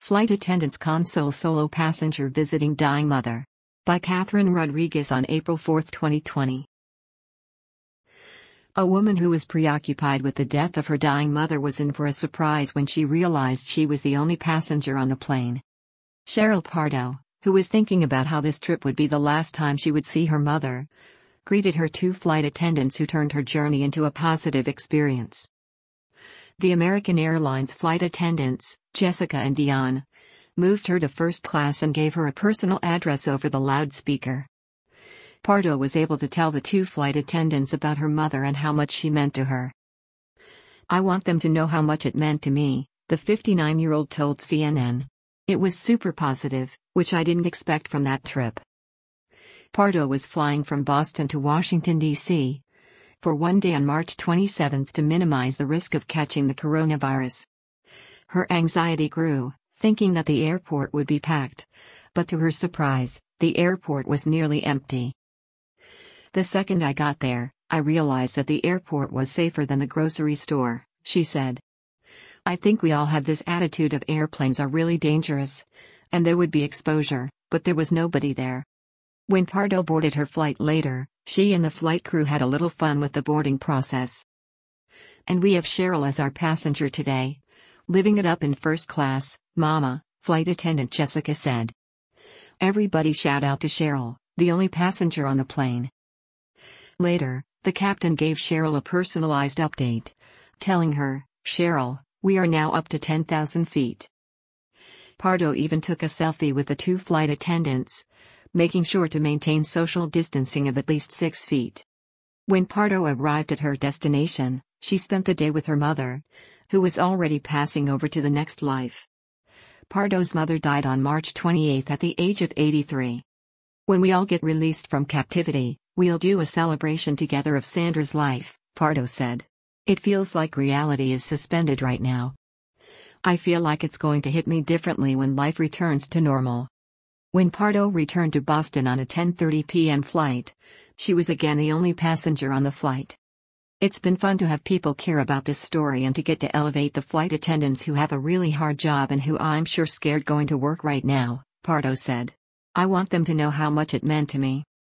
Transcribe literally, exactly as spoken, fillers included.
Flight Attendants Console Solo Passenger Visiting Dying Mother. By Catherine Rodriguez on April fourth, twenty twenty. A woman who was preoccupied with the death of her dying mother was in for a surprise when she realized she was the only passenger on the plane. Cheryl Pardo, who was thinking about how this trip would be the last time she would see her mother, greeted her two flight attendants who turned her journey into a positive experience. The American Airlines flight attendants, Jessica and Dion, moved her to first class and gave her a personal address over the loudspeaker. Pardo was able to tell the two flight attendants about her mother and how much she meant to her. "I want them to know how much it meant to me," the fifty-nine-year-old told C N N. "It was super positive, which I didn't expect from that trip." Pardo was flying from Boston to Washington, D C for one day on March twenty-seventh to minimize the risk of catching the coronavirus. Her anxiety grew, thinking that the airport would be packed, but to her surprise, the airport was nearly empty. "The second I got there, I realized that the airport was safer than the grocery store," she said. "I think we all have this attitude of airplanes are really dangerous, and there would be exposure, but there was nobody there." When Pardo boarded her flight later, she and the flight crew had a little fun with the boarding process. "And we have Cheryl as our passenger today. Living it up in first class, Mama," flight attendant Jessica said. Everybody shout out to Cheryl, the only passenger on the plane. Later, the captain gave Cheryl a personalized update, telling her, "Cheryl, we are now up to ten thousand feet." Pardo even took a selfie with the two flight attendants, making sure to maintain social distancing of at least six feet. When Pardo arrived at her destination, she spent the day with her mother, who was already passing over to the next life. Pardo's mother died on March twenty-eighth at the age of eighty-three. "When we all get released from captivity, we'll do a celebration together of Sandra's life," Pardo said. "It feels like reality is suspended right now. I feel like it's going to hit me differently when life returns to normal." When Pardo returned to Boston on a ten thirty p m flight, she was again the only passenger on the flight. "It's been fun to have people care about this story and to get to elevate the flight attendants who have a really hard job and who I'm sure scared going to work right now," Pardo said. "I want them to know how much it meant to me."